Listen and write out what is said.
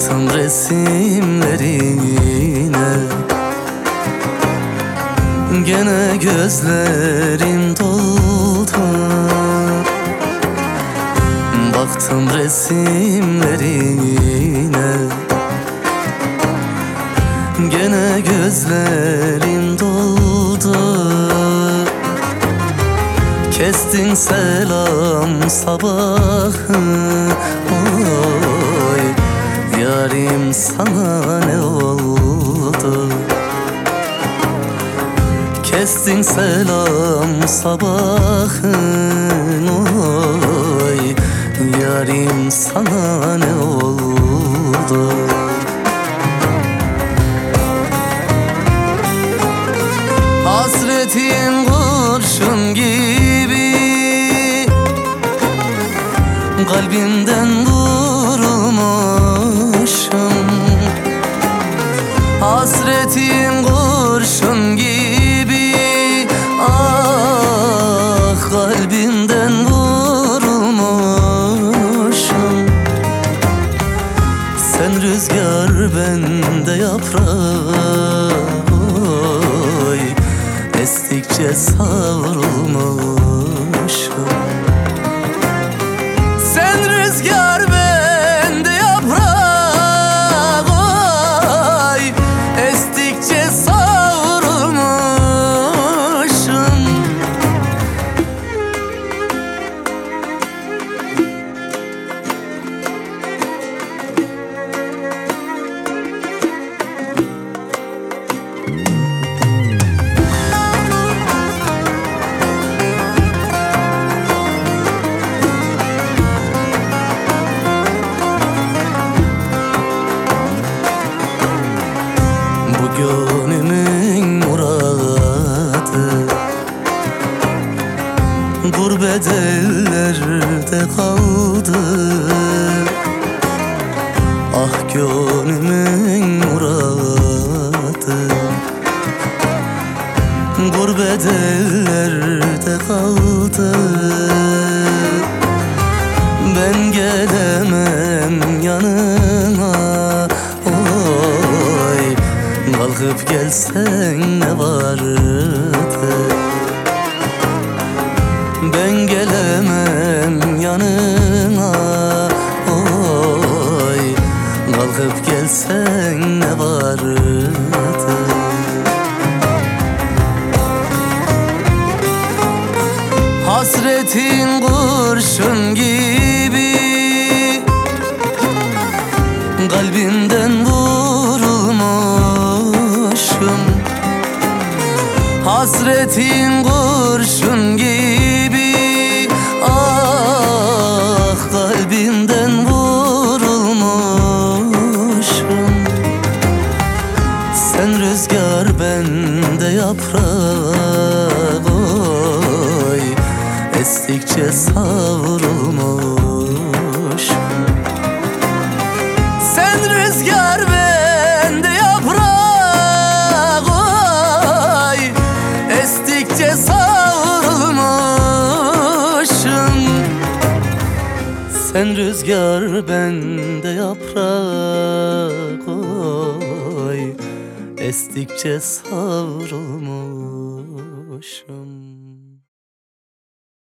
Baktım resimlerine, gene gözlerim doldu. Baktım resimlerine, gene gözlerim doldu. Kestin selam sabahı, oy yarim sana ne oldu? Kestin selam sabahın, oy yarim sana ne oldu? Hasretin kurşun gibi kalbimden vurulmuşum. Hasretin kurşun gibi, ah kalbimden vurulmuşum. Sen rüzgar, ben de yaprak, oy estikçe savrulmuşum. Sen rüzgar, ben de yaprak, oy estikçe savrulmuşum. Gönlümün muradı gurbet ellerde kaldı. Ah gönlümün muradı gurbet ellerde kaldı. Ben gelemem yanına, oy kalkıp gelsen ne vardı? Ben gelemem yanına, oy kalkıp gelsen ne vardı? Hasretin kurşun gibi kalbimden vurulmuşum. Hasretin kurşun gibi, ah kalbimden vurulmuşum. Sen rüzgar, ben de yaprak, oy estikçe savrulmuşum. Sen rüzgar, ben de yaprak, oy estikçe savrulmuşum. Sen rüzgar, ben de yaprak, oy estikçe savrulmuşum.